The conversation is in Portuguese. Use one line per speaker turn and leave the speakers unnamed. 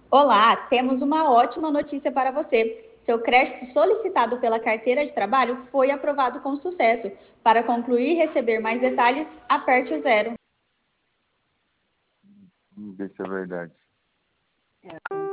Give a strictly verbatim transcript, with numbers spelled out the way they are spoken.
Olá, temos uma ótima notícia para você. Seu crédito solicitado pela carteira de trabalho foi aprovado com sucesso. Para concluir e receber mais detalhes, aperte o zero.
Vamos ver se é verdade.
É.